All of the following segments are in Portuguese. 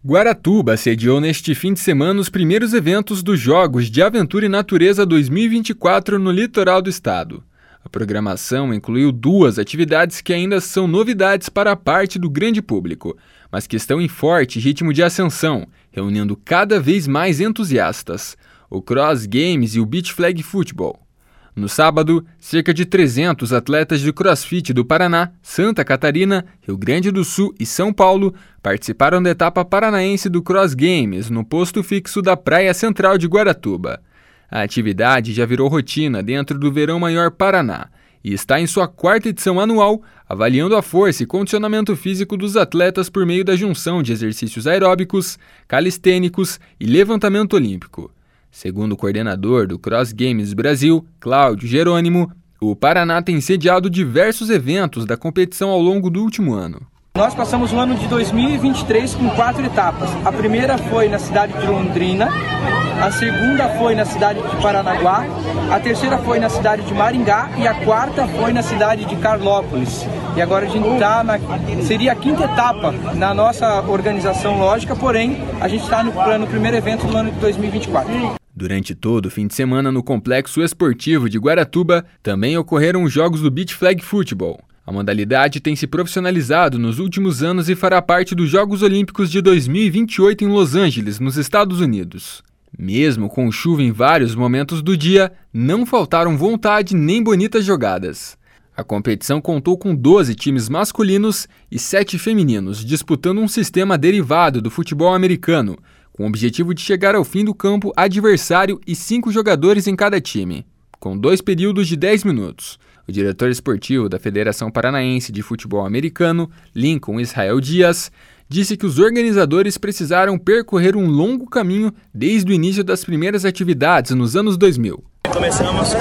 Guaratuba sediou neste fim de semana os primeiros eventos dos Jogos de Aventura e Natureza 2024 no litoral do estado. A programação incluiu duas atividades que ainda são novidades para a parte do grande público, mas que estão em forte ritmo de ascensão, reunindo cada vez mais entusiastas: o Cross Games e o Beach Flag Football. No sábado, cerca de 300 atletas de crossfit do Paraná, Santa Catarina, Rio Grande do Sul e São Paulo participaram da etapa paranaense do Cross Games no posto fixo da Praia Central de Guaratuba. A atividade já virou rotina dentro do Verão Maior Paraná e está em sua quarta edição anual, avaliando a força e condicionamento físico dos atletas por meio da junção de exercícios aeróbicos, calistênicos e levantamento olímpico. Segundo o coordenador do Cross Games Brasil, Cláudio Jerônimo, o Paraná tem sediado diversos eventos da competição ao longo do último ano. Nós passamos o ano de 2023 com 4 etapas. A primeira foi na cidade de Londrina, a segunda foi na cidade de Paranaguá, a terceira foi na cidade de Maringá e a quarta foi na cidade de Carlópolis. E agora a gente está seria a quinta etapa na nossa organização lógica, porém a gente está no primeiro evento do ano de 2024. Durante todo o fim de semana no Complexo Esportivo de Guaratuba também ocorreram os Jogos do Beach Flag Football. A modalidade tem se profissionalizado nos últimos anos e fará parte dos Jogos Olímpicos de 2028 em Los Angeles, nos Estados Unidos. Mesmo com chuva em vários momentos do dia, não faltaram vontade nem bonitas jogadas. A competição contou com 12 times masculinos e 7 femininos, disputando um sistema derivado do futebol americano, com o objetivo de chegar ao fim do campo adversário e 5 jogadores em cada time, com 2 períodos de 10 minutos. O diretor esportivo da Federação Paranaense de Futebol Americano, Lincoln Israel Dias, disse que os organizadores precisaram percorrer um longo caminho desde o início das primeiras atividades nos anos 2000. Começamos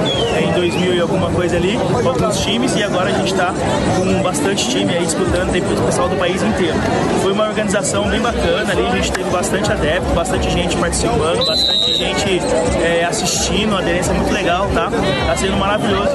em 2000 e alguma coisa ali, com alguns times, e agora a gente está com bastante time aí disputando com o pessoal do país inteiro. Foi uma organização bem bacana ali, a gente teve bastante adepto, bastante gente participando, bastante gente assistindo, a aderência é muito legal, tá? Tá sendo maravilhoso.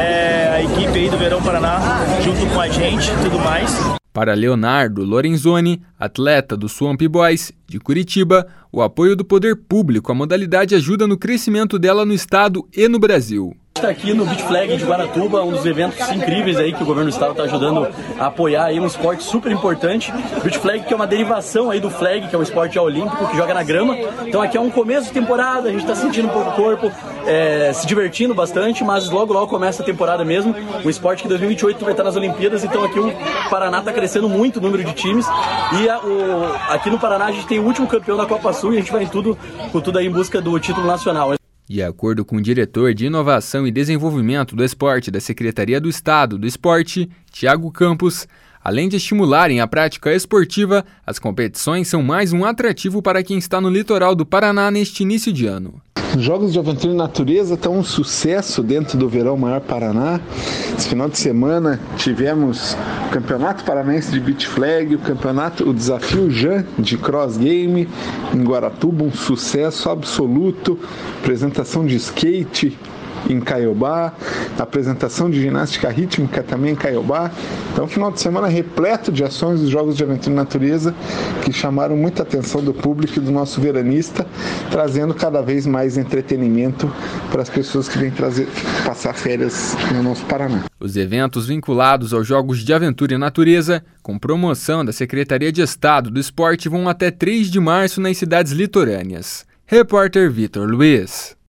A equipe aí do Verão Paraná junto com a gente e tudo mais. Para Leonardo Lorenzoni, atleta do Swamp Boys de Curitiba, o apoio do poder público à modalidade ajuda no crescimento dela no estado e no Brasil. Está aqui no Beach Flag de Guaratuba, um dos eventos incríveis aí que o governo do estado está ajudando a apoiar aí, um esporte super importante. Beach Flag, que é uma derivação aí do flag, que é um esporte olímpico que joga na grama. Então aqui é um começo de temporada, a gente está sentindo um pouco o corpo, se divertindo bastante, mas logo começa a temporada mesmo. Um esporte que em 2028 vai estar nas Olimpíadas, então aqui o Paraná está crescendo muito o número de times. E aqui no Paraná a gente tem o último campeão da Copa Sul e a gente vai com tudo aí em busca do título nacional. De acordo com o diretor de Inovação e Desenvolvimento do Esporte da Secretaria do Estado do Esporte, Thiago Campos, além de estimularem a prática esportiva, as competições são mais um atrativo para quem está no litoral do Paraná neste início de ano. Os Jogos de Aventura e Natureza estão um sucesso dentro do Verão Maior Paraná. Esse final de semana tivemos o Campeonato Paranaense de Beach Flag, o Desafio Jan de Cross Game em Guaratuba, um sucesso absoluto. Apresentação de skate em Caiobá, apresentação de ginástica rítmica também em Caiobá. Então, final de semana repleto de ações dos Jogos de Aventura e Natureza que chamaram muita atenção do público e do nosso veranista, trazendo cada vez mais entretenimento para as pessoas que vêm passar férias no nosso Paraná. Os eventos vinculados aos Jogos de Aventura e Natureza, com promoção da Secretaria de Estado do Esporte, vão até 3 de março nas cidades litorâneas. Repórter Vitor Luiz.